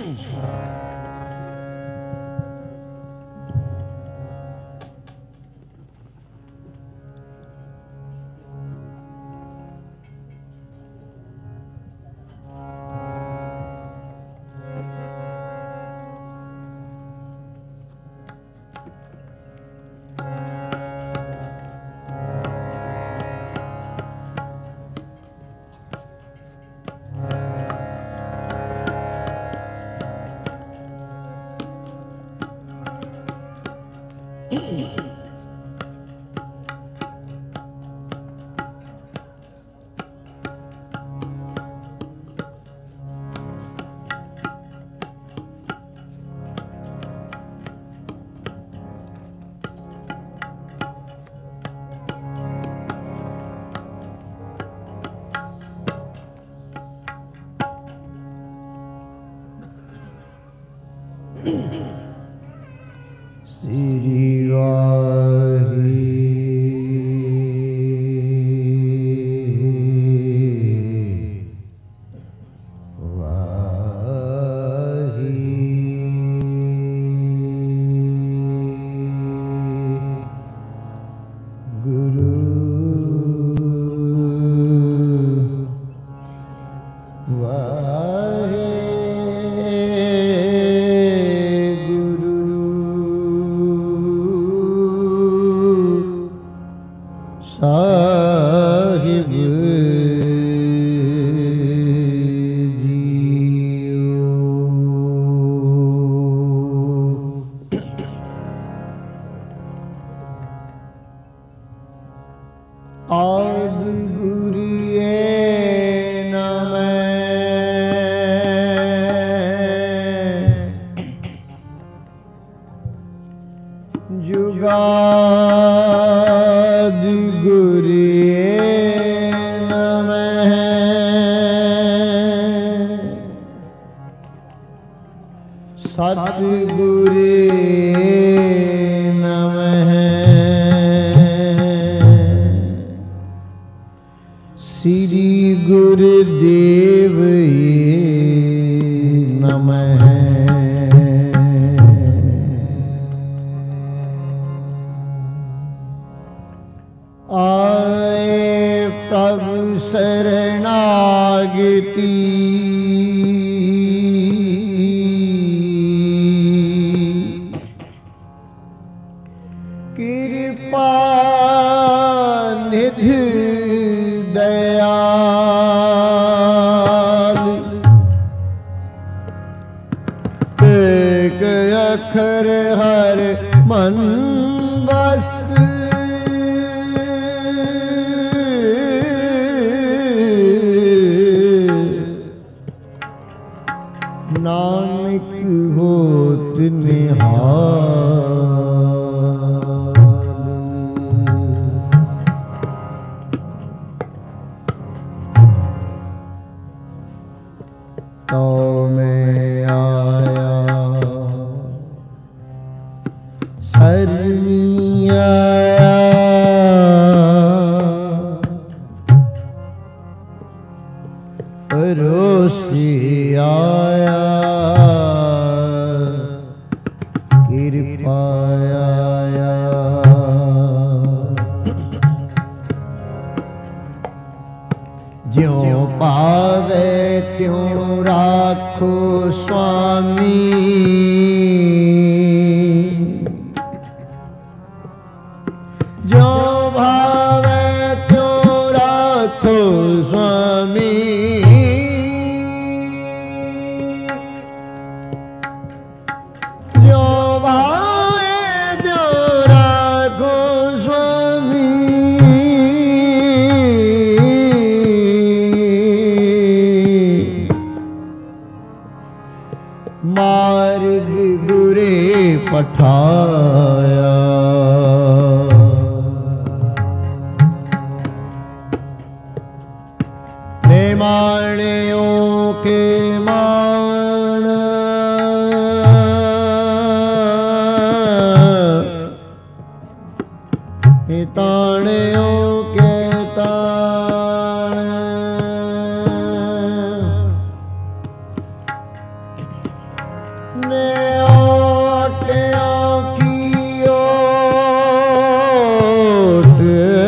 श्री वाहे साहिब आद गुरुए नमः जुगाद गुरुए नमः सतगुरुए नमः श्री गुरुदेव नमः आए प्रभु शरणागति कृपा निधि दयाल एक अक्षर हर मन बस नानक होत निहाल तो मैं आया शर्मी आया परोसी आया कृपा आया ज्यों पावे त्यों राखो स्वामी ज्यों भावे त्यों राखो स्वामी मार्ग गुरे पठाया निमाणियों के मान ताणियों के ताण ने ओटियों की ओट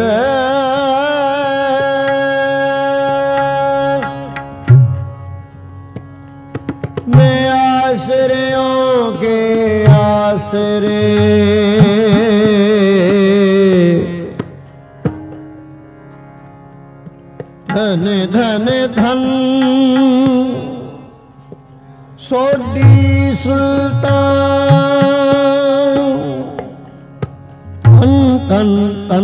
ने आश्रयों के आसरे धन धन धन सोडी सुल्तान तन तन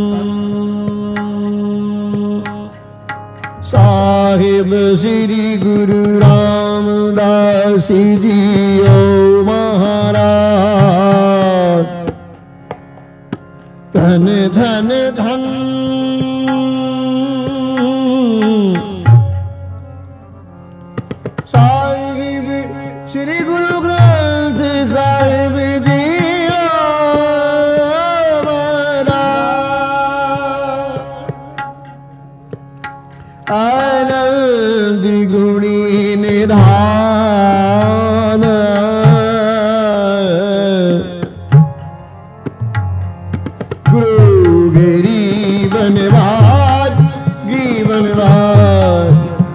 साहिब श्री गुरु रामदास जी ओ महाराज धन धन धन साहिब श्री गुरु ग्रंथ साहिब जी आनंद गुणी निधान गुरु गरीबनवाज गरीबनवाज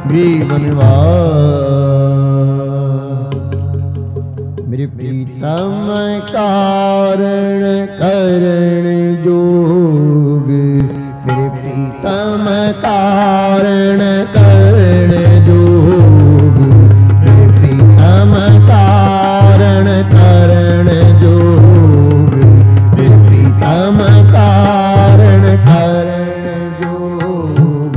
मेरे प्रीतम कारण करण जोग मेरे प्रीतम कारण करण जोग मेरे प्रीतम कारण करण जोग मेरे प्रीतम कारण करण जोग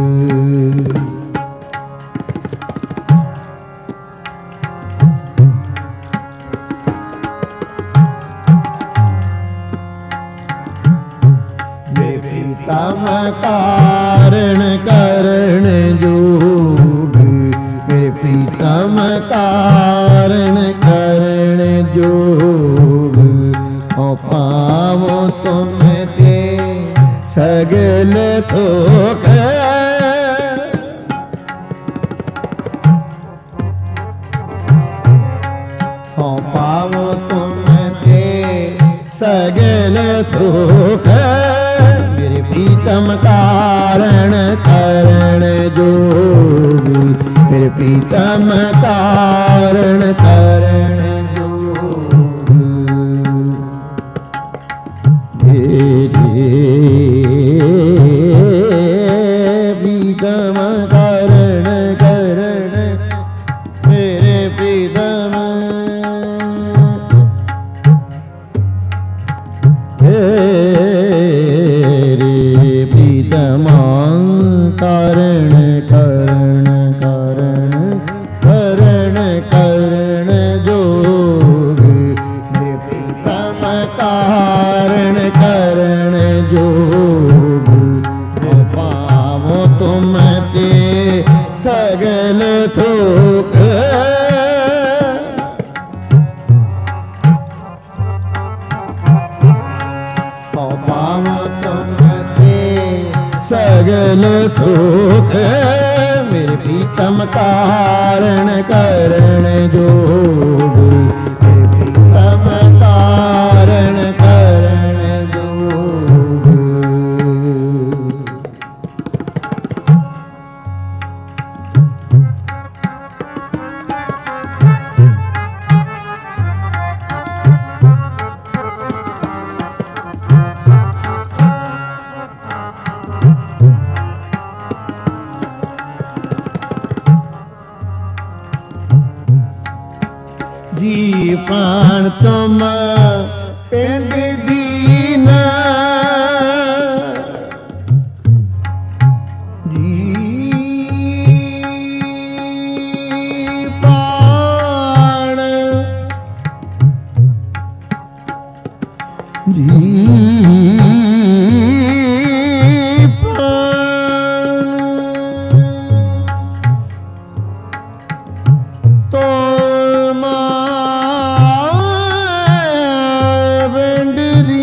प्रीतम कारण करण जोग मेरे प्रीतम कारण करण जोग ओ पावो तुम ते सगल थोक ओ पावो तुम ते सगल थोक मेरे प्रीतम कारण करण जोग मेरे प्रीतम कारण करण जोग प्रीतम कारण करण मेरे प्रीतम कारण करण करण करण करण जोग मेरे प्रीतम कारण करण जोग पावो तुम ते सगल थोक पावो तुम सगल थोक मेरे प्रीतम कारण करण जोग मेरे प्रीतम कारण करण जोग जी पान तुम पिंड दीना जी पान जी पान तो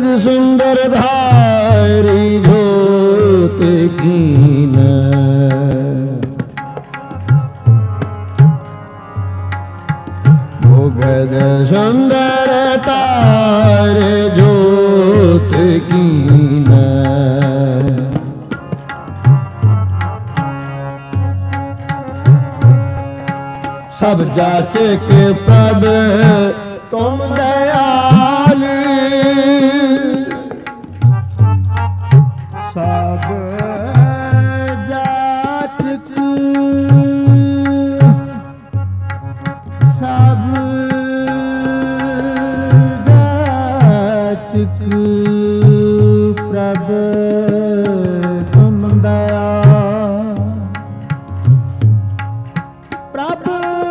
सुंदर धारी जोत कीन भुगद सुंदर तार जोत कीन सब जाचक प्रभ तुम दयाल सब जाचक सब जाचक प्रभ तुम दयाल प्रभ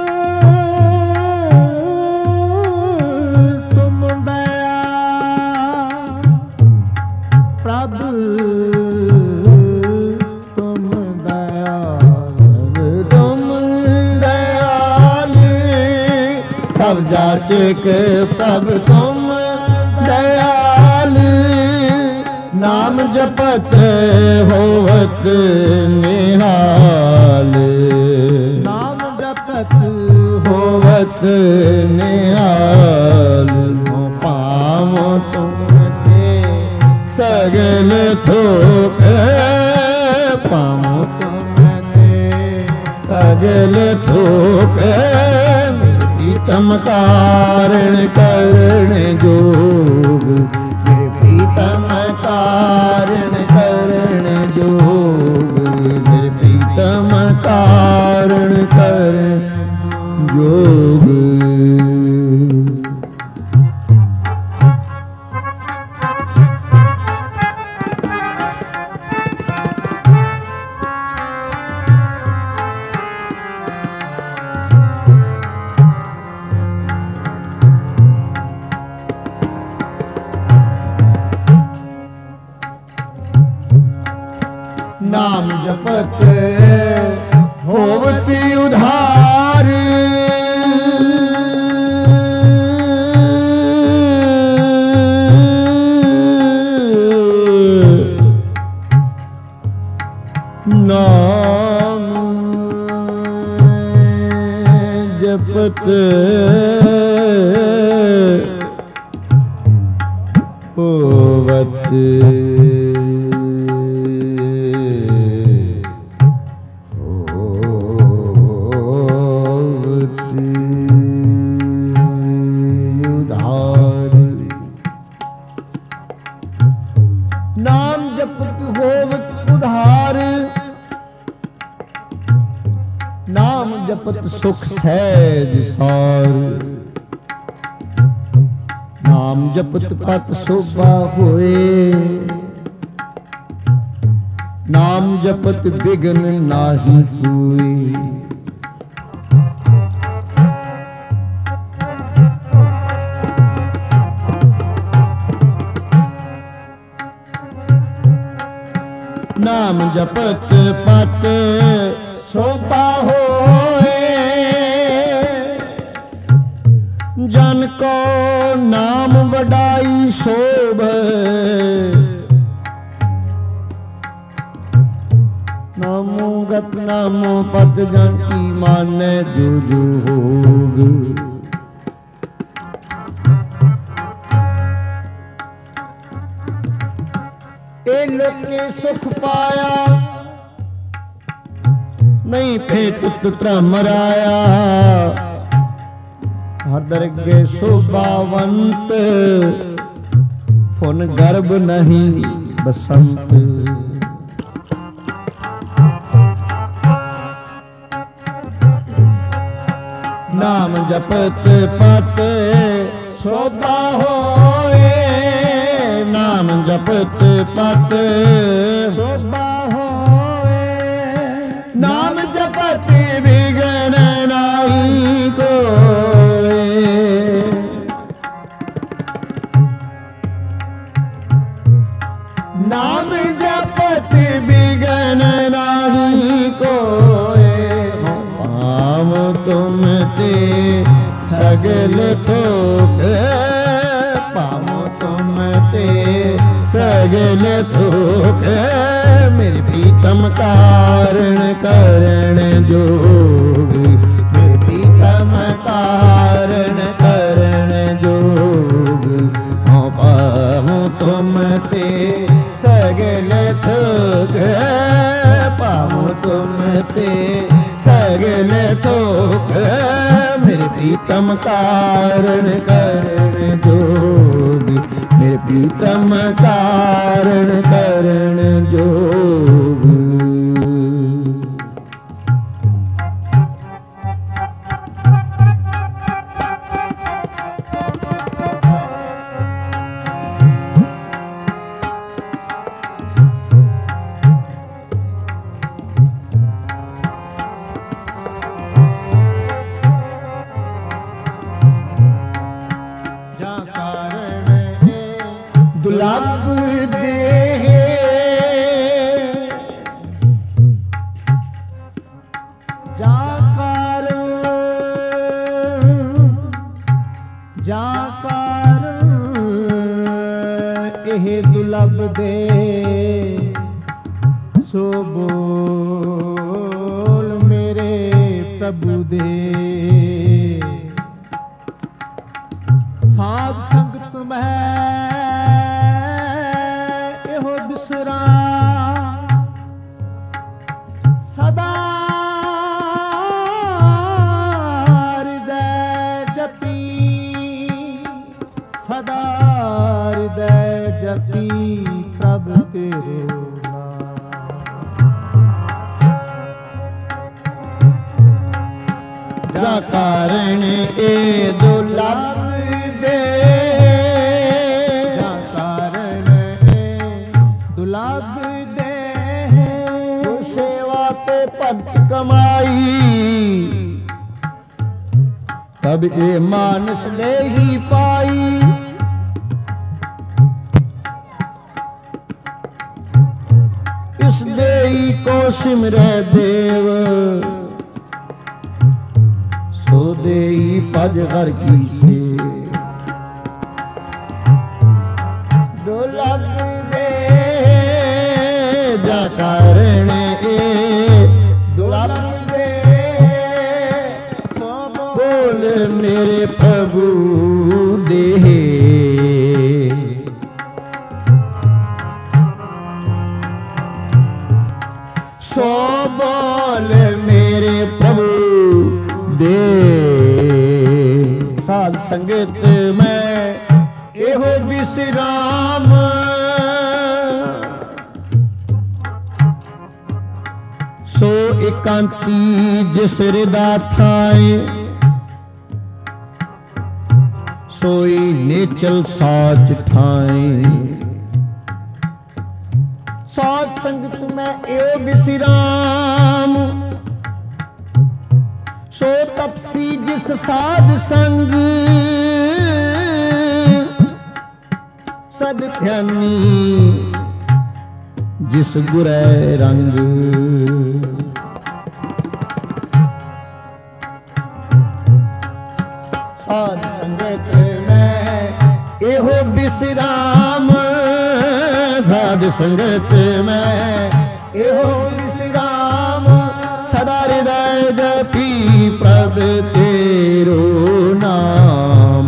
सब जाचक प्रभ तुम दयाल नाम जपत होवत निहाल नाम जपत होवत निहाल पावो तुमते सगल थोक पावो तुमते सगल थोक प्रीतम कारण करण जोग मेरे प्रीतम कारण करण जोग मेरे प्रीतम कारण करण जोग नाम जपत होवती उधार नाम जपत होवत नाम जपत होवत उधार नाम जपत सुख सहज सार नाम जपत पत शोभा होए नाम जपत बिघन नाही कोई नाम जपत पत शोभा होए जन को नाम वडाई शोभ नामो गत नामो पत जन की माने जो जो होग लोके सुख पाया नहीं फेट तुम राया हर दरगे शोभावंत फुन गर्भ नहीं बसंत नाम जपत पत शोभा होए नाम जपत पत शोभा होए नाम जपत विघ्न नहीं कोई नाम जपत विघ्न नहीं कोई पाम तुम ते सगल थोक पाम तुम ते सगल थोक मेरे प्रीतम कारण करण जोगी मेरे प्रीतम कारण करण जोगी हाँ पाऊँ तुम ते सगल थोक पाऊँ तुम ते सगल थोक मेरे प्रीतम कारण करण जोगी मेरे प्रीतम कारण करण जोगी। दुर्लभ देह जाकार जाकार एह दुर्लभ दे सो बोल मेरे प्रभु दे साध संगत में सदा हृदय जपी सदा हृदय जपी प्रभु तेरे जा कारण ए दुर्लभ दे जा कारण ए दुर्लभ दे सेवा पे भक्त कमाई तब ये मानस ले ही पाई इस देई को सिमरै देव सो देई पज हर की से दुर्लभ दे जा कारण दुर्लभ दे बोल मेरे प्रभु दे सो बोल मेरे प्रभु दे साध संगत में एहो विश्राम सो एकांती जिस हृदा थाए सोई नेचल साच ठाए साध संगत में एहो विश्राम सो तपसी जिस साध संग सद ध्यानी जिस गुरै रंग साध संगत में एहो विश्राम साध संगत में एहो विश्राम सदा हृदय जपी प्रभु तेरो नाम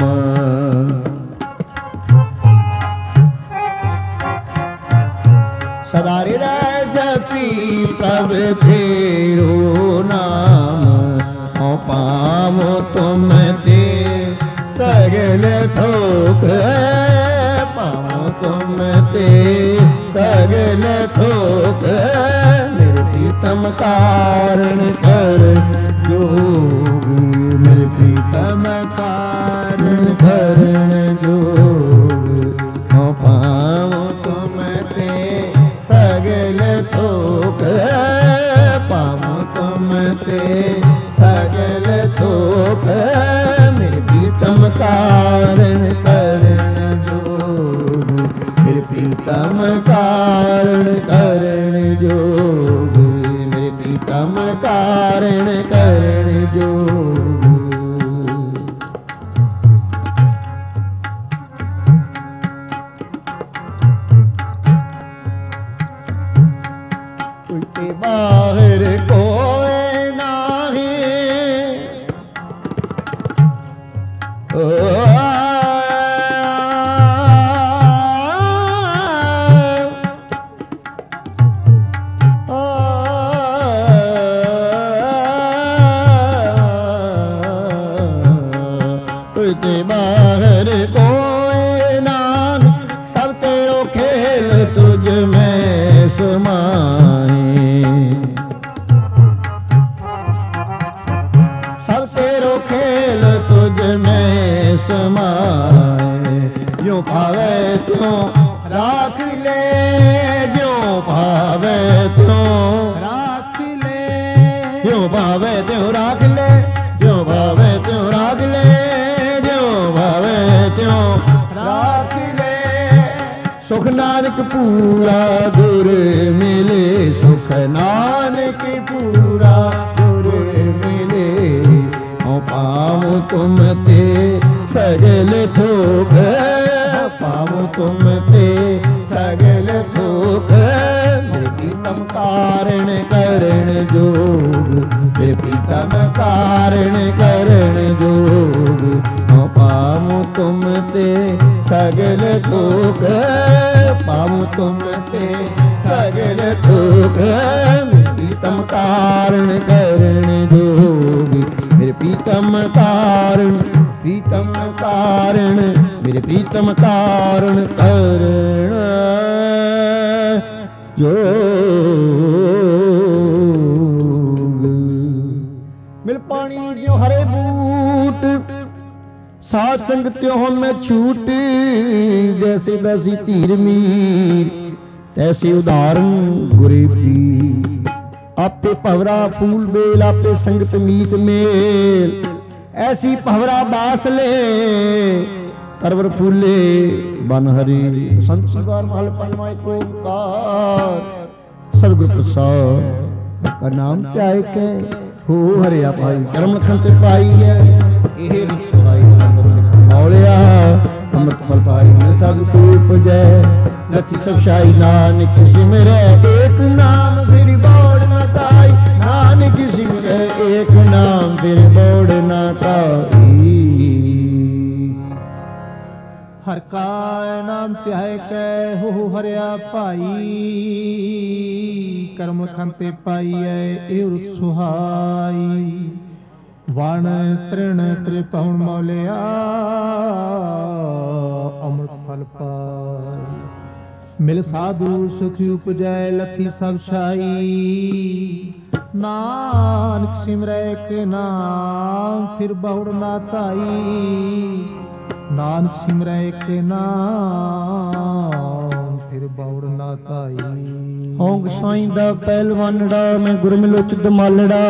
सदा हृदय जपी प्रभु तेरो नाम पावो तुम ते सगल थोक पावो तुम ते सगल थोक मेरे प्रीतम कारण कर जोगी मेरे प्रीतम कारण करण जोगी पावो तुम ते सगल थोक पावो तुम ते सगल थोक मेरे प्रीतम कारण करण जोगी मेरे प्रीतम कारण करण जोगी मेरे प्रीतम कारण करण जोगी। बाहर कोई नाही। बाहर कोई नाम, सब तेरो खेल तुझ में समाए। सब तेरो खेल तुझ में समाए। जो भावे त्यों राख ले, जो भावे त्यों राख ले, जो भावे त्यों राख ले, जो भावे त्यों राख ले, भावे त्यों राख ले। सुख नानक पूरा गुर मिले, सुख नानक पूरा गुर मिले। ओ पाऊं तुम ते सगल थोक, पाऊं तुम ते सगल थोक। मेरे प्रीतम कारण करण जोग, मेरे प्रीतम कारण करण जोग। पाऊं तुम ते सगल थोक, पाऊं तुम ते सगल थोक। प्रीतम कारण करण जोग, मेरे प्रीतम कारण, प्रीतम कारण, मेरे प्रीतम कारण करण जोग। मिल पानी जो हरे बूट, साध संगत त्यों मैं छूट। जैसे दासी धीर मीर, तैसे उदाहरण गुरे पीर। आपे भवरा फूल बेल, आपे संगत मीत मेल। ऐसी भवरा बास ले, तरवर फूले बन हरि। संत सिगार महल पंजवा एक ओंकार, सतगुर प्रसाद का नाम त्याग के हो हरिया भाई। कर्म लखन ते पाई है ਇਹ ਸਹਾਈ ਮੌਲਿਆ। ਅੰਮ੍ਰਿਤ ਫਲ ਪਾਈ ਮਿਲ ਸਭ ਤੂਪ ਜੈ। ਲਖੀ ਸਭ ਸ਼ਾਹੀ ਨਾਨਕ ਸਿਮਰੈ, ਏਕ ਨਾਮ ਫਿਰ ਬੋੜ ਨ ਕਾਈ। ਨਾਨਕ ਸਿਮਰੈ ਏਕ ਨਾਮ ਫਿਰ ਬੋੜ ਨ ਕਾਈ। ਹਰ ਕਾ ਨਾਮ ਧਿਆਇ ਕੈ ਹੋ ਹਰਿਆ ਭਾਈ। ਕਰਮ ਖੰਤੇ ਪਾਈਐ ਇਹ ਰੁਤ ਸੁਹਾਈ। ਵਣ ਤ੍ਰਿਣ ਤ੍ਰਿਭੁਵਨ ਮੌਲਿਆ, ਅੰਮ੍ਰਿਤ ਫਲ ਪਾਈ। ਮਿਲ ਸਾਧੂ ਸੁਖੀ ਉਪਜੈ, ਲਖੀ ਸਭ ਛਾਈ। ਨਾਨਕ ਸਿਮਰੈ ਕੇ ਨਾਮ ਫਿਰ ਬਹੁੜ ਨਾ ਧਾਈ। ਨਾਨਕ ਸਿਮਰੈ ਕੇ ਨਾਮ ਫਿਰ ਬਹੁੜ ਨਾ ਧਾਈ। ਹਉ ਗਸਾਈ ਦਾ ਪਹਿਲਵਾਨੜਾ, ਮੈਂ ਗੁਰ ਮਿਲੋ ਚਿਤ ਮਾਲੜਾ।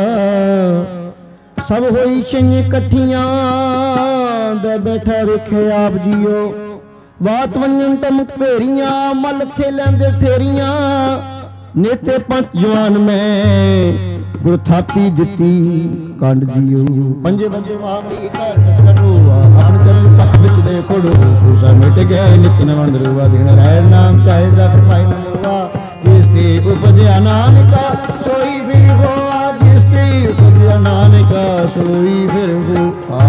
ਸਭ ਹੋਈ ਛਈਆਂ ਇਕੱਠੀਆਂ, ਦੇ ਬੈਠਾ ਵੇਖੇ ਆਪ ਜੀਓ। ਬਾਤ ਵੰਜਨ ਟਮਕ ਭੇਰੀਆਂ, ਮਲ ਥੇ ਲੈਂਦੇ ਫੇਰੀਆਂ। ਨੇਤੇ ਪੰਜ ਜਵਾਨ ਮੈਂ ਗੁਰ ਥਾਪੀ ਦਿੱਤੀ ਕੰਡ ਜੀਓ। ਪੰਜੇ ਬੰਜੇ ਮਹਾਂਬਲੀ ਘਰ ਸਤਿਗੁਰੂ, ਆਪਣ ਚਰਨ ਪੱਖ ਵਿੱਚ ਦੇ ਖੜੋ। ਸੂਸਾ ਮਿਟ ਗਏ ਨਿਤ ਨਵੰਦ ਰੂਆ, ਦਿਨ ਰਹਿ ਨਾਮ ਚਾਹੇ ਜਾ ਫਿਰ ਪਾਈ ਮਨੂਆ। ਜਿਸ ਤੇ ਉਪਜਿਆ ਨਾਨਕਾ ਸੋਈ ਫਿਰ ਹੋਆ, ਜਿਸ ਤੇ ਉਪਜਿਆ ਨਾਨਕਾ ਸੋਈ ਫਿਰ ਹੋਆ।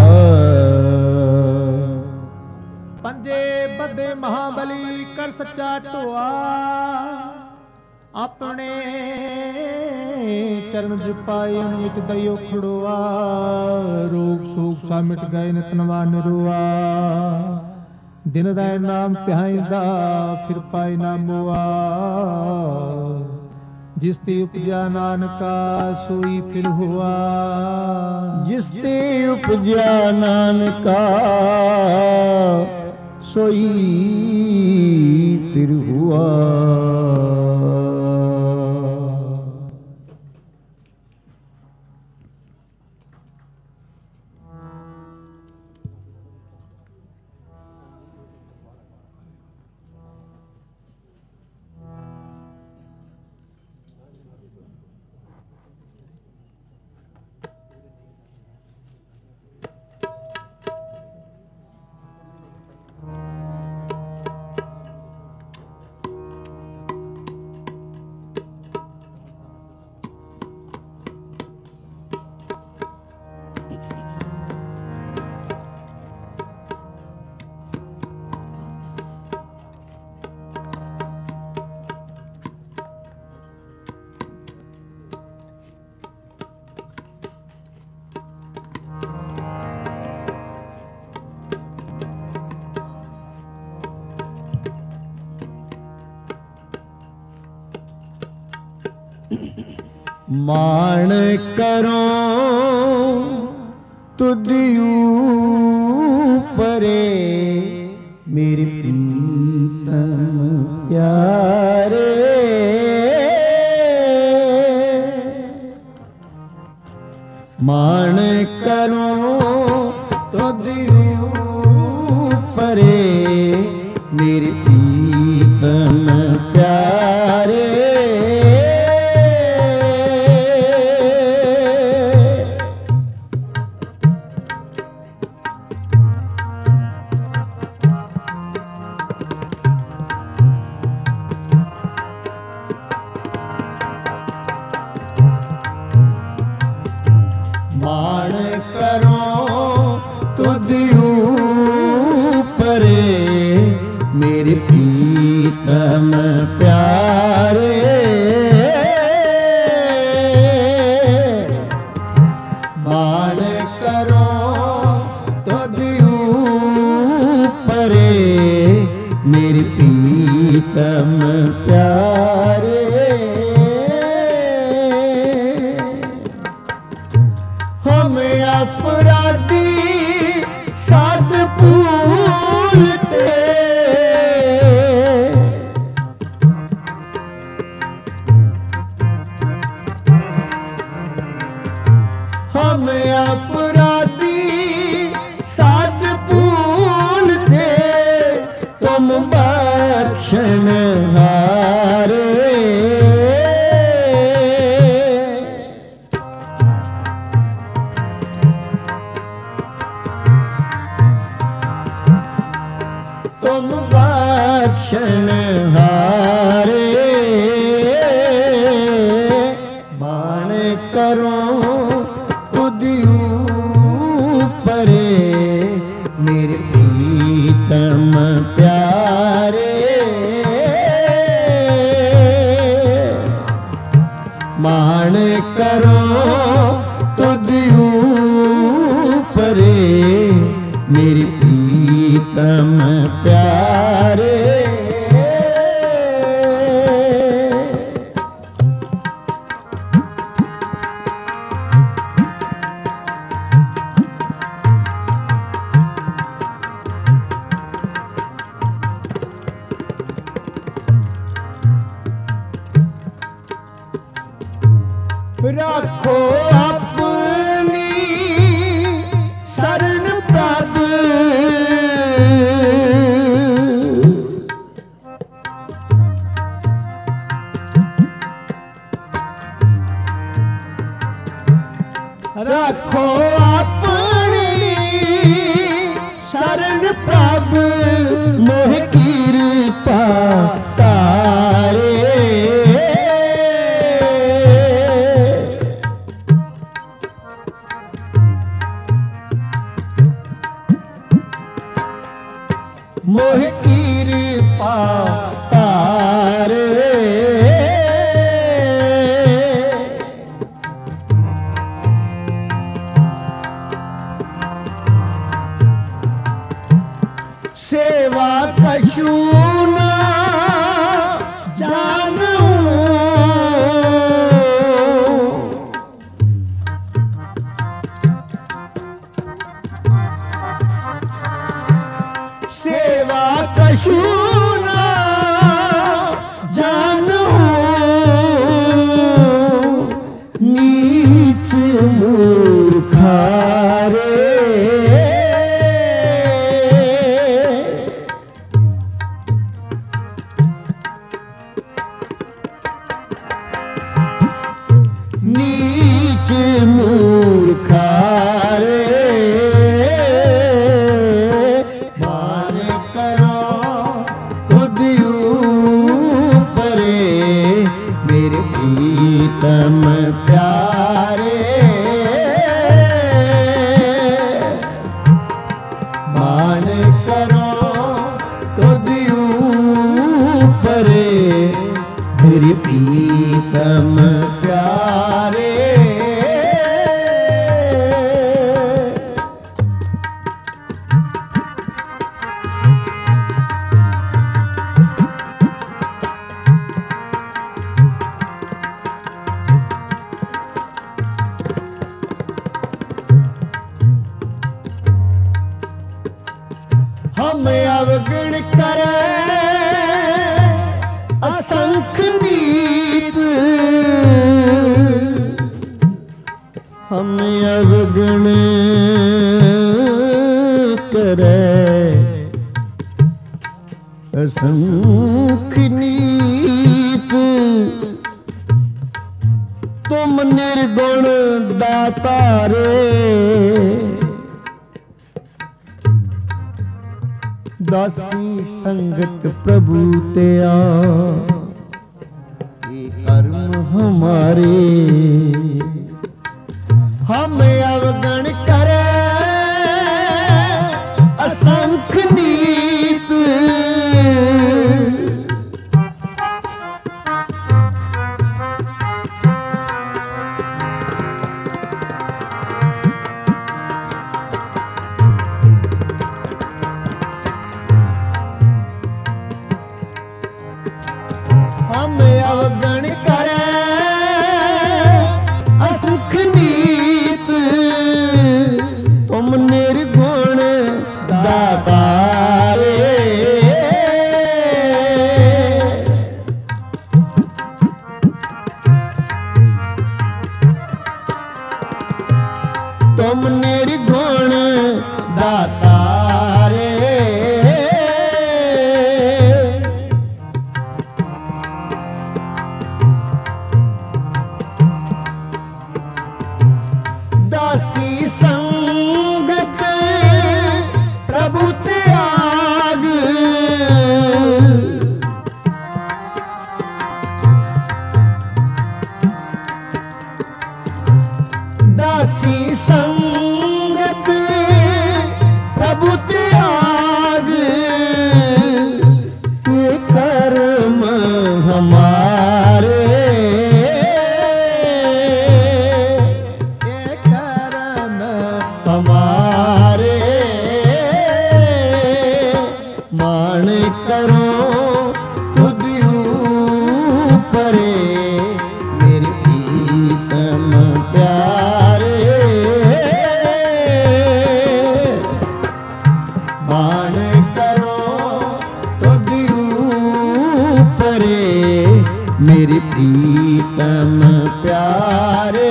ਪੰਜੇ ਬੱਦੇ ਮਹਾਬਲੀ ਕਰ ਸੱਚਾ ਢੋਆ। ਆਪਣੇ ਚਰਨ ਜਪਾਏ ਅਮਿਤ ਦਇਓ ਖੜੋਆ। ਰੋਗ ਸੋਗ ਸਾ ਮਿਟ ਗਏ ਨਿਤ ਨਵਾ ਨਿਰੋਆ। ਦਿਨ ਰਹਿ ਨਾਮ ਧਿਆਇਂਦਾ ਫਿਰ ਪਾਏ ਨਾ ਮੋਆ। ਜਿਸ ਤੇ ਉਪਜਿਆ ਨਾਨਕਾ ਸੋਈ ਫਿਰ ਹੋਆ। ਜਿਸ ਤੇ ਉਪਜਿਆ ਨਾਨਕਾ ਸੋਈ ਫਿਰ ਹੁਆ। मान करो तुदियू परे मेरे प्रीतम प्यारे। मान करो तुदियू परे मेरे प्रीतम प्यारे। मान करो तुदियू परे मेरे प्रीतम प्यारे। मान करो तुदियू परे मेरे प्रीतम प्यारे। हम अपराधी साध भूलते, हम अपराधी साध भूलते तुम बख्शनहारे। तुम बख्शनहारे। मान करो तुदियू परे मेरे प्रीतम प्यारे। मान करो तुदियू परे मेरे प्रीतम प्यारे। रखो अपनी शरण प्रभ, रखो अपनी शरण प्रभ मोह कृपा तारे। मोह कृपा तारे। सेवा कछु न जानू, सेवा कछु न जानू, नीच मूर्खारे। नीच मूर्खारे। मान करो तुदियू परे मेरे प्रीतम प्यारे। मान करो तुदियू परे मेरे प्रीतम प्यारे। अवगण करे असंख्य नीत। तुम निर्गुण दातारे दासी संगत प्रभु त्या ये कर्म हमारे। हम अवगण करे असंख्य नीत। हम अवगण करे असंख्य नीत। तुम निर्गुण दातारे तुम निर्गुण दातारे। दासी संगत प्रभु त्याग दासी संगत प्रभु त्याग। ये कर्म हमारे हमारे। मान करो तुझ ऊपरे मेरी प्रीतम प्यारे। मान करो तुझ ऊपरे मेरी प्रीतम प्यारे।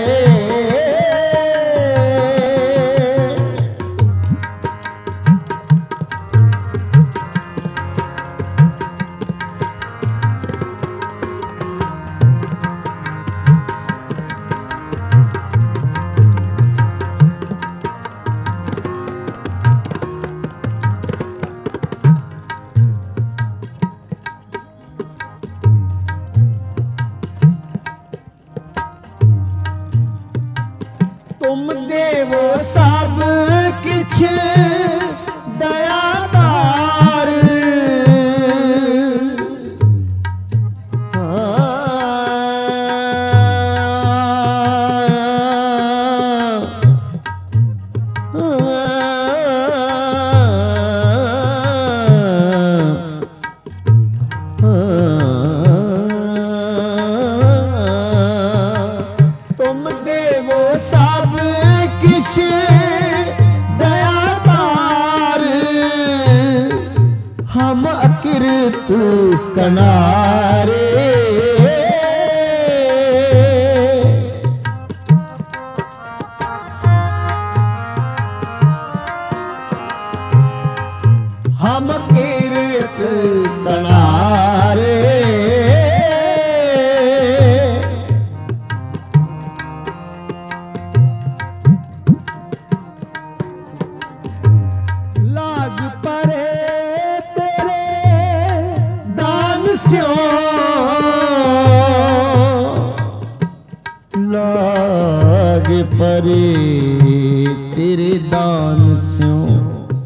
तुम देवो सब किछ दयादार। तुम देवो सब किछ दयादार। हम अकृत कनारे हम अकृत कनारे। लाग परे तेरे दान स्यों लाग परे तेरे दान स्यों।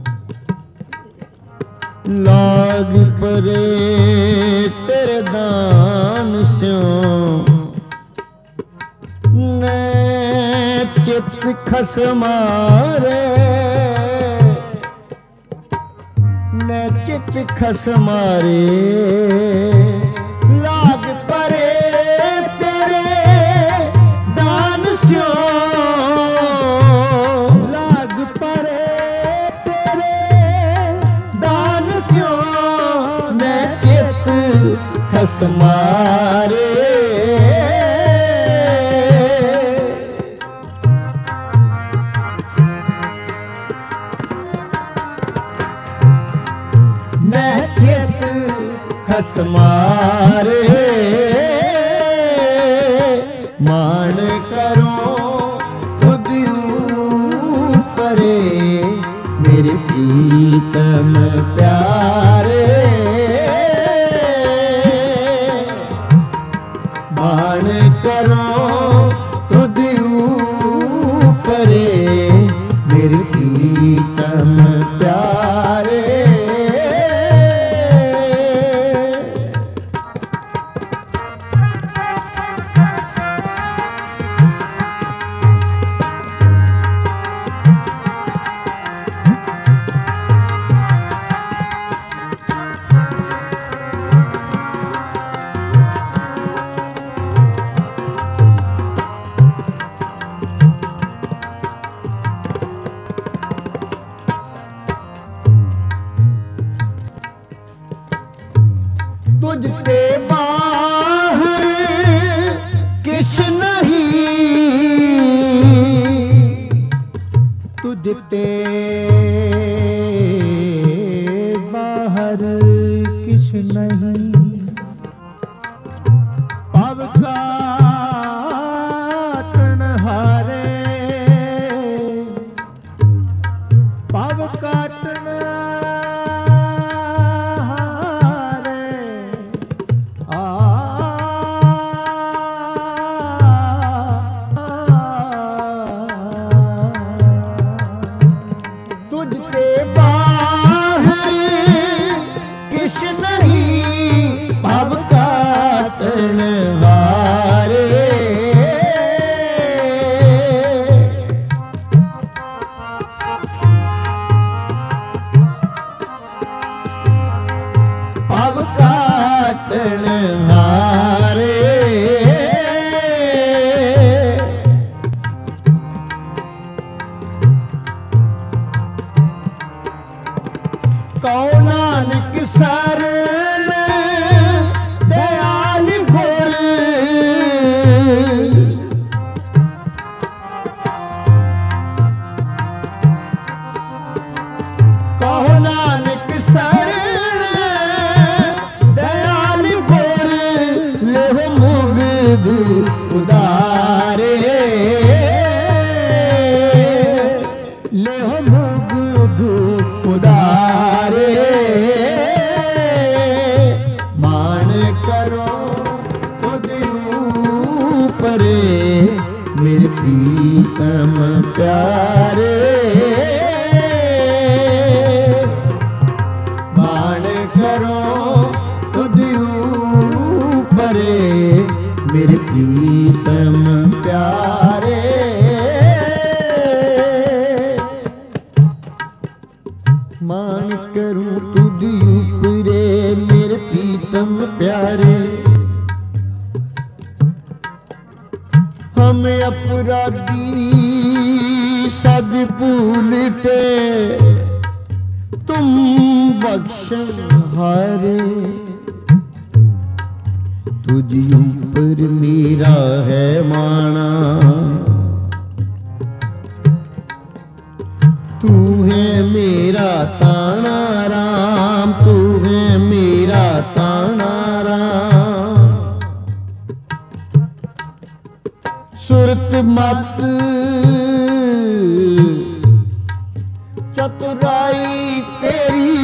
लाग परे तेरे दान स्यों। ने चित खसमारे ने चित खसमारे। लाग परे तेरे दान स्यों। लाग परे तेरे दान स्यों। ने चित खसमारे। समारे मान करो तुद ऊपरे मेरे प्रीतम प्यारे मान करो तुद ऊपरे मेरे प्रीतम प्यारे तुझते बाहर किस नहीं तुझते बाहर किस नहीं पव काटन हारे पव काटन कौ नानक शरण दयाल गुर कौ नानक शरण दयाल गुर लेहो मुग्ध उदारे लेहो मुग्ध उदारे मान करो खुद ऊपरे मेरे प्रीतम प्यारे मान करो खुद ऊपरे मेरे प्रीतम प्यारे मान करूं तुझ ऊपरे मेरे प्रीतम प्यारे हम अपराधी सद भूलते तुम बख्शन हारे तुझ ऊपर मेरा है माना तू है मेरा ताना राम तू है मेरा ताना राम सुरत मत चतुराई तेरी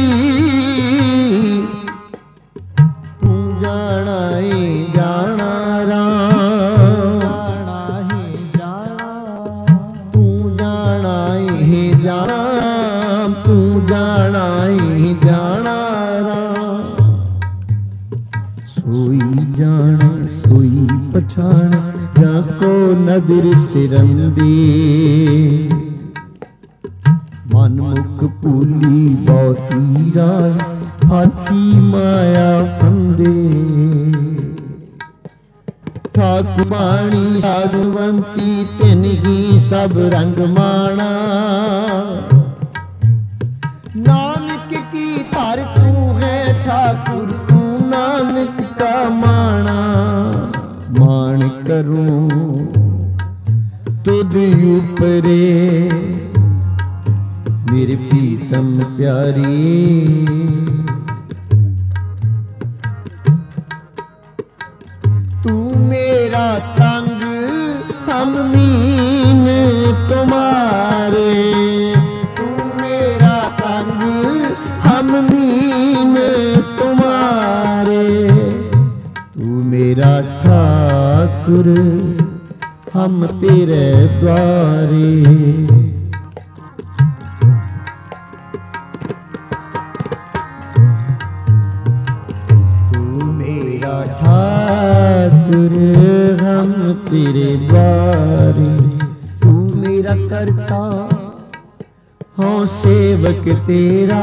तू जाना ही जाना राम तू जाना ही जाना तू जाना ही जाना राम सोई जाने सोई पछाण जाको नदर सिरंदी मन मुख भूली बहुती राय हाथी माया फंदे ठाकुर बाणी साधुवंती तिन ही सब रंग माना नानक की तार तू है ठाकुर तू नानक का माना मान करूं तुद ऊपरे मेरे प्रीतम प्यारी तू मेरा तंग हम मीन तुम्हारे, तू मेरा तंग हम मीन तुम्हारे, तू मेरा ठाकुर हम तेरे द्वारे। ठाकुर हम तेरे द्वारे, तू मेरा करता हाँ सेवक तेरा,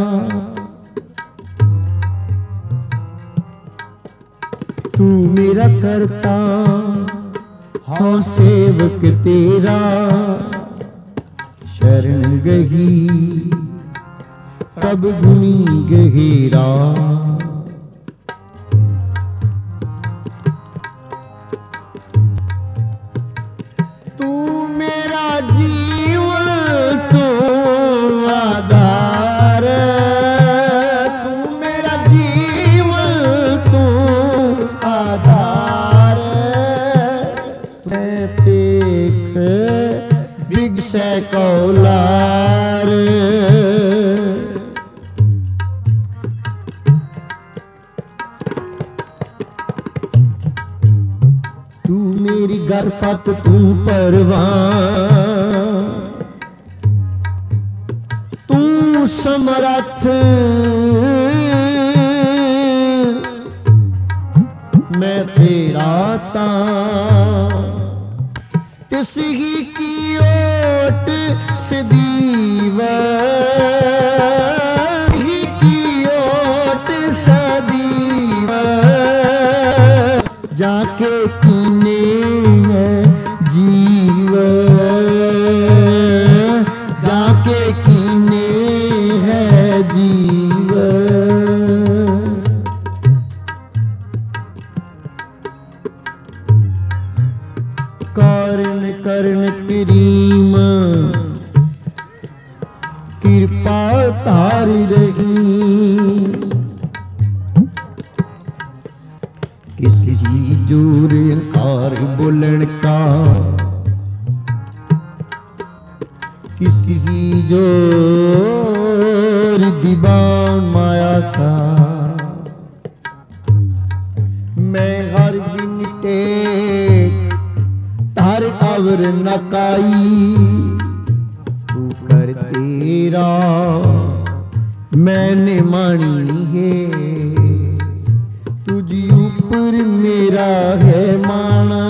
तू मेरा करता हाँ सेवक तेरा। शरण गही तब गुनी गहीरा, कौलार तू मेरी गरपत तू परवान, तू समरथ मैं तेरा तां, तिस ही की ओट से दीवर ही की ओट से दीवर, जाके कीने है जीव, जाके कीने है जीव। कारण करण करीम कृपा तारी रही, किसी जोर अंकार बोलन का, किसी जोर दीवान माया का। मैं हर दिन टेक तार अवर नकाई, तू कर तेरा मैंने मानी है, तुझ ऊपर मेरा है माना।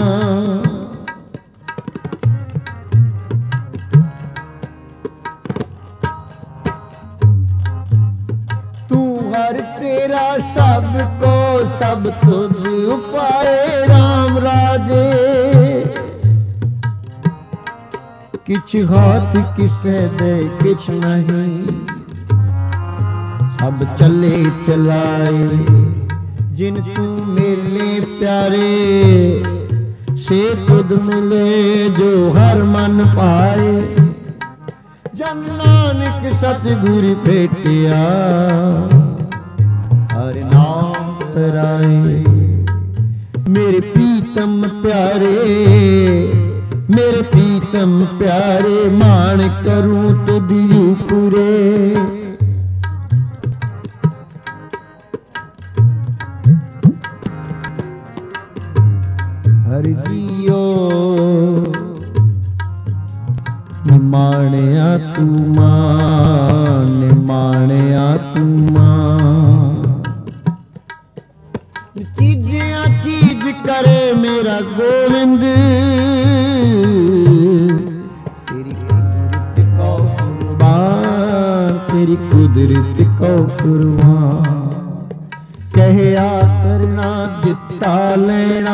तू हर तेरा सबको सब तुझ उपाय राम राजे, किछ हाथ किसे दे किछ नहीं, सब चले चलाए। जिन तू मेले प्यारे से खुद मिले, जो हर मन पाए। जन नानक सतगुरु भेटिया, हर नाम तराए। मेरे प्रीतम प्यारे, मेरे प्रीतम प्यारे, मान करूं तो दियू पूरे। हर जियो निमाणया तू मान, निमाणया तू मान। चीजिया चीज करे मेरा गोविंद, तेरी कुदरत को कुर्बान, तेरी कुदरत को कुर्बान। कहया करना दिता लेना,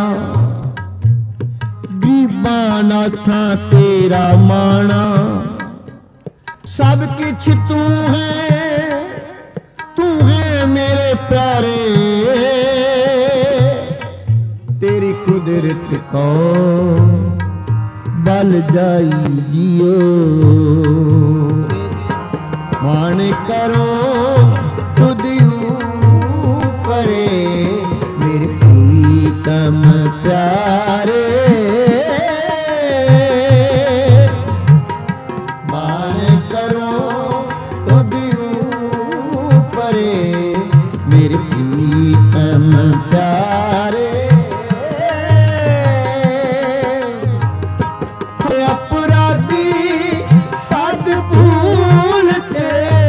गरीबाना था तेरा माना। सब किछ तू है मेरे प्यारे, तेरी कुदरत को बल जाई जियो। मान करो खुद परे, मेरे प्रीतम प्रीतम प्यारे मान करो तुद ऊपरे मेरे प्रीतम प्यारे अपराधी साध भूलते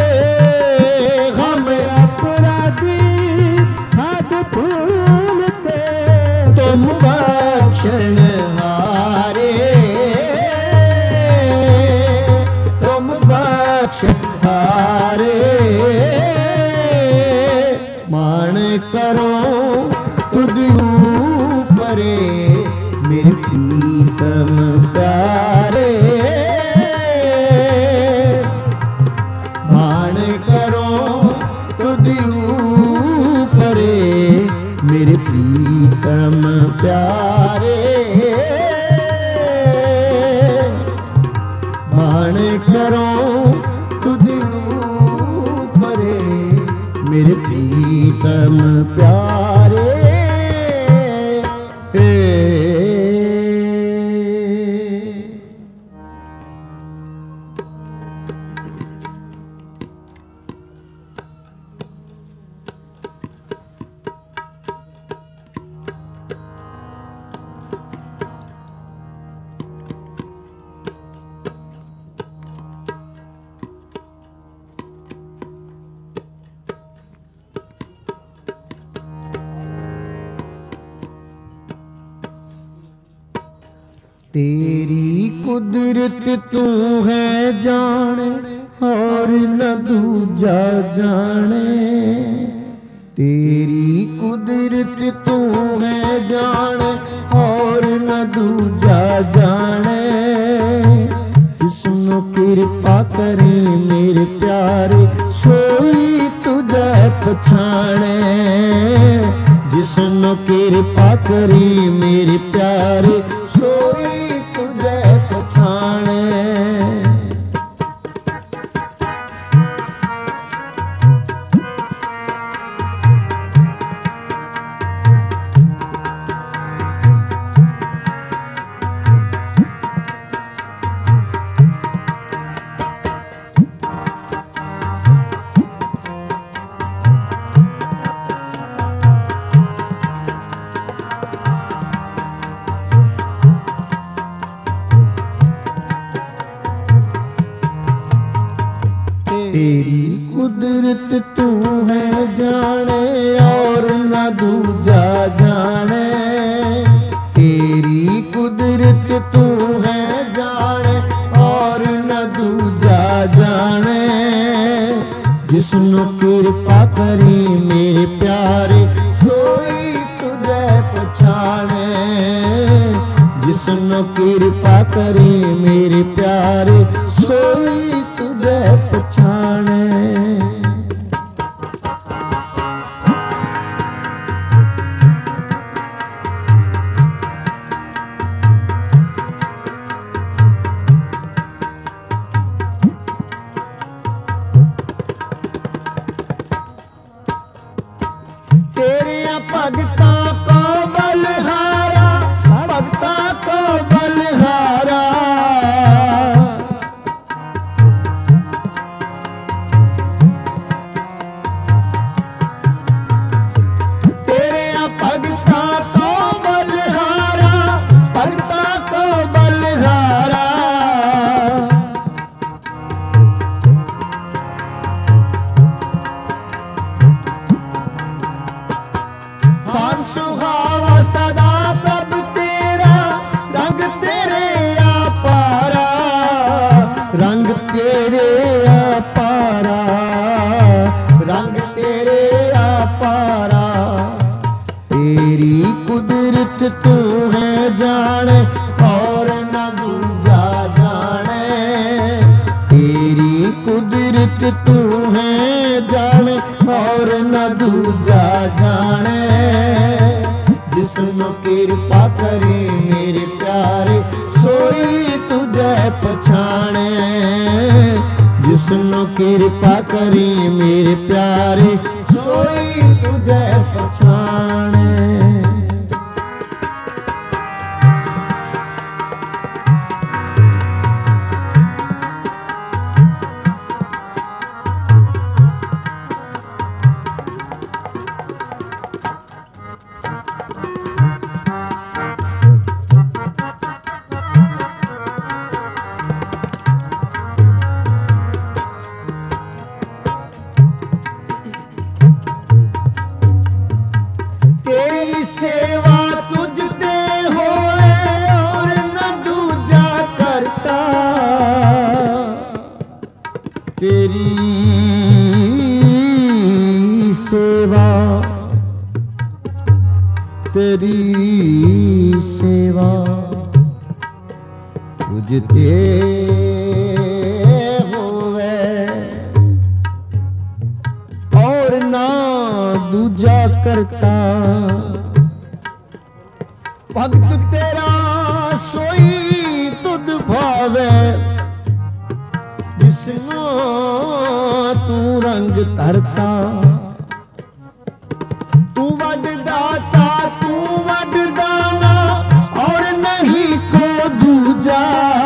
हम अपराधी साध भूलते तुम बख्शण हारे तुम बख्शण हारे मान करो तुद ऊपरे मेरे प्रीतम प्यारे मान करो तुद ऊपरे मेरे प्रीतम प्यारे मान करो तुद ऊपरे मेरे प्रीतम प्यारे तेरी कुदरत तू है जाने और न दूजा जाने तेरी कुदरत तू है जाने और न दूजा जाने जिसनो कृपा करे मेरे प्यारे सोई तुझे पछाने जिसनो कृपा करे मेरे प्यारे सोई तुझे पछाने तेरी कुदरत तू है जाने और न दूजा जाने तेरी कुदरत तू है जाने और न दूजा जाने जिसनो कृपा करी मेरे प्यारे सोई तुझे पछाने जिसनो कृपा करी मेरे प्यारे सोई तुझे पछाने तेरे भगता को बलहारा भगता को बलहारा सुहावा सदा प्रभु तेरा रंग तेरे अपारा रंग तेरे अपारा रंग तेरे अपारा तेरी कुदरत तू है जाने और न दूजा जाने तेरी कुदरत तू है जाने और न दूजा जाने जिसनो कृपा करे मेरे प्यारे सोई तुझे पछाने जिसनो कृपा करे मेरे प्यारे सोई तुझे पछाने तेरी सेवा तुझते होवे और ना दूजा करता। भगत तेरा सोई तुध भावे जिसनो तू रंग धरता। तू वड दाता तू वड दाना और नहीं को दूजा।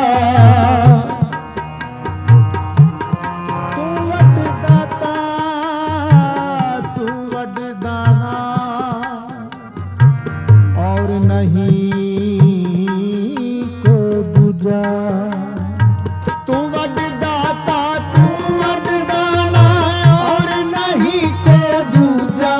तू वड दाता तू वड दाना और नहीं को दूजा। तू वड दाता तू वड दाना और नहीं को दूजा।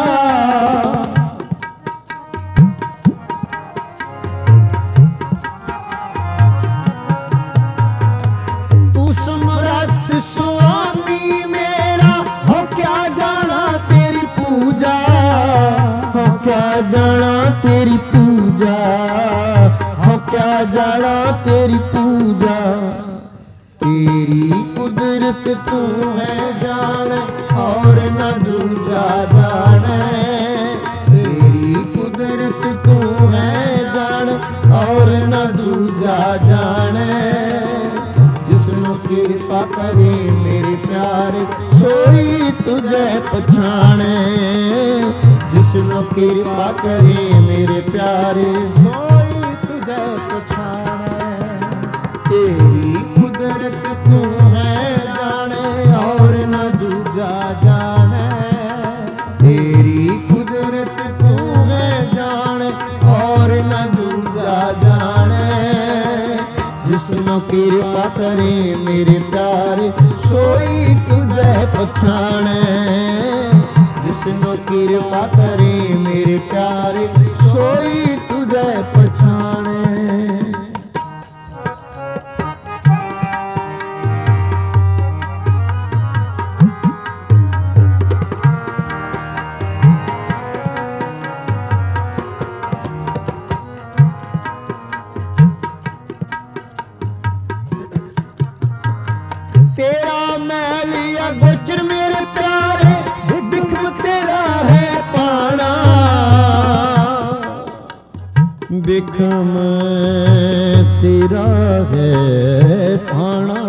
तू समर्थ स्वामी मेरा हो क्या जाना तेरी पूजा। हो क्या जाना तेरी पूजा। हो क्या जाना तेरी पूजा। तेरी कुदरत तू है जान और न दूजा जाने। तेरी कुदरत तू है जान और न दूजा जाने। जिसनु कृपा करे मेरे प्यारे सोई तुझे पछाने। जिसनु कृपा करे मेरे प्यारे सोई तुझे पछाने। तेरी कुदरत तू है जाने और न दूजा जाने। तेरी कुदरत तू है जाने और न दूजा जाने। जिसनु कृपा करे मेरे प्यारे सोई तुझे पछाने। जिसनु कृपा करे मेरे प्यारे सोई तुझे पछाने। तेरा मैलिया गोचर मेरे प्यारे बिखम तेरा है पाना। बिखम तेरा है पाना।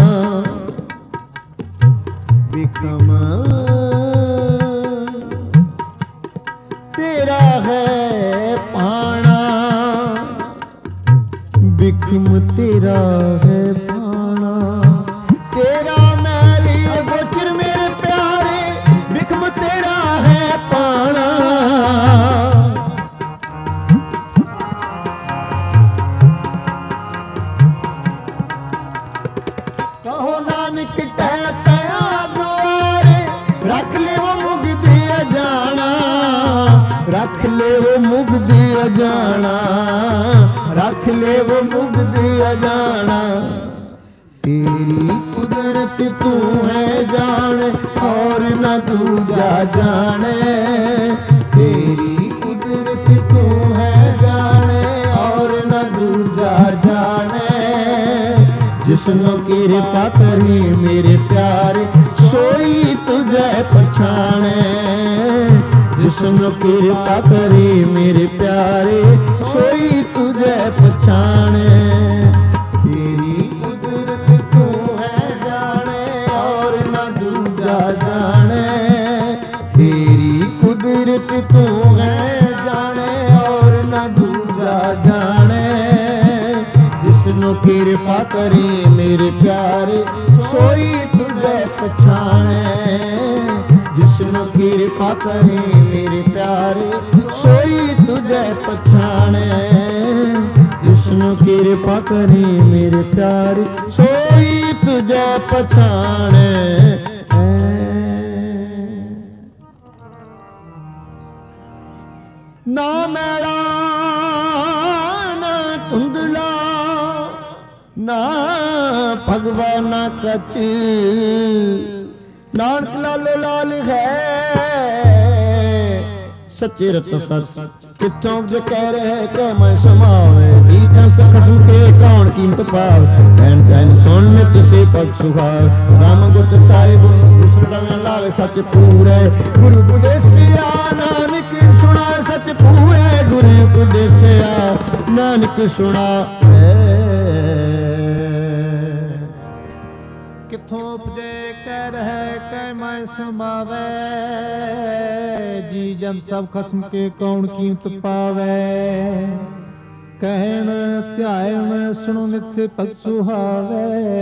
बिखम तेरा है पाना। बिखम तेरा है पाना। तेरा मैली गोचर मेरे प्यारे बिखम तेरा है पाना। कहो नानक टहकया द्वारे रख ले वो मुग्ध अजाना। रख ले वो मुग्ध अजाना। रख ले वो मुग्ध अजाना। तेरी कुदरत तू है जान और न दूजा जाने। तेरी कुदरत तू है जाने और न दूजा जाने। जिसनु कृपा करे मेरे प्यारे सोई तुझे पछाने। जिसनु कृपा करे मेरे प्यारे सोई तुझे पछाने। तेरी कुदरत तू है जाने और न दूजा जाने। तेरी कुदरत तू है जाने और न दूजा जाने। जिसनु कृपा करे मेरे प्यारे सोई तुझे पछाने। जिसनु कृपा करे मेरे प्यारे सोई तुझे पछाने। जिसनु कृपा करे मेरे प्यारे सोई तुझे पछाने। ना मैला ना धुंधला ना भगवान कछ। नानक लालो लाल है सच्चे रत सत किथों जो कह रहे कह मैं समावे जी जस खसम के कौन कीमत पाव तैन तैन सुन नित से पग सुखाव राम गुट साहिब दूसरा में लावे सच पूरे गुरु उपदेसिया नानक सुना सच पूरे गुरु उपदेसिया नानक सुना किथों उपजे कह रहे कह मैं समावे जी जन सब खसम के कौन कीमत पावे कहन ध्यान सुनो नित से पग सुहावे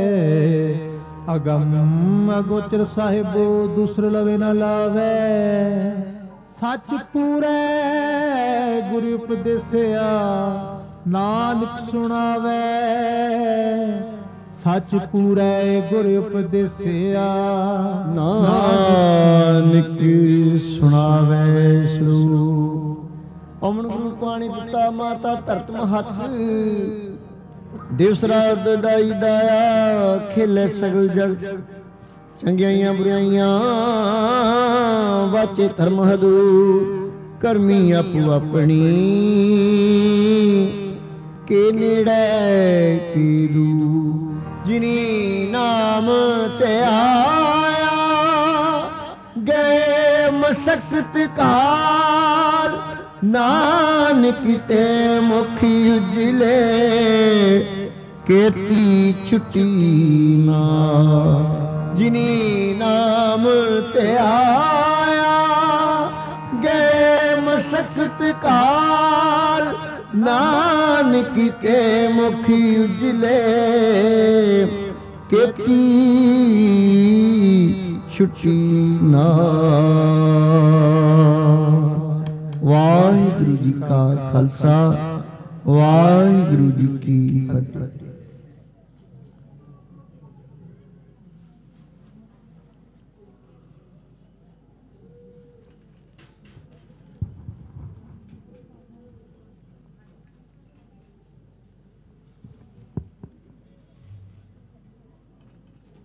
अगम अगोचर साहिबो दूसर लवे न लावे सच पूरे गुरु उपदेसिया नानक सुनावे सच पूरे गुरु उपदेसिया नानक सुनावे सरू अमन गुरु पानी पिता माता धरत महत दिवस रात दाई दाया खेले सगल जग चंगियाइयां बुराइयां वाचे धर्म हदूर करमी आपू अपनी के नेड़े की दूर जिनी नाम ते आया गए मसक्त काल नानक ते मुखी उजले केती छुट्टी ना जिनी नाम ते आया गए मसक्त काल नानक के मुखी उजले केती छुट्टी ना वाहिगुरु जी का खालसा वाहिगुरु जी की